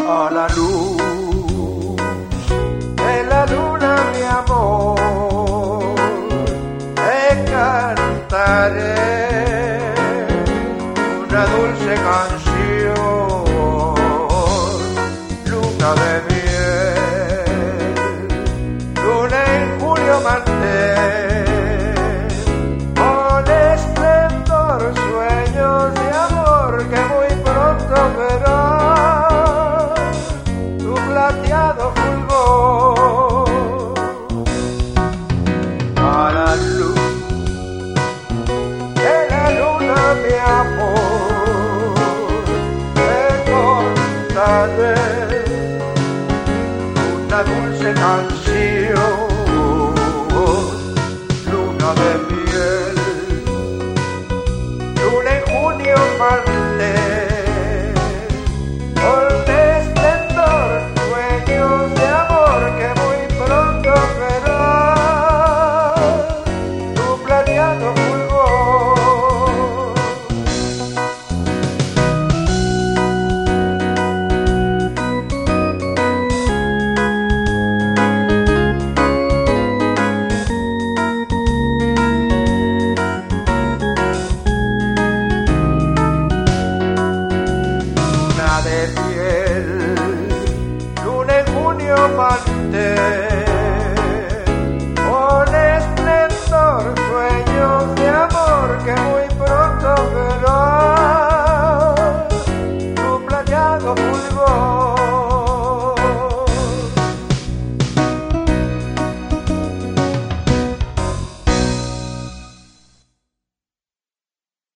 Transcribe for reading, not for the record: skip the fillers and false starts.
a la luz de la luna, mi amor, te cantaré una dulce canción, luna de miel, luna en julio mantel, con esplendor, sueños de amor que muy pronto verás tu plateado fulgor. A la luz de la luna, mi amor, te contaré una dulce canción, luna de miel, luna en junio mantel, con esplendor, sueños de amor que muy pronto verás tu plateado fulgor. De piel, luna en junio,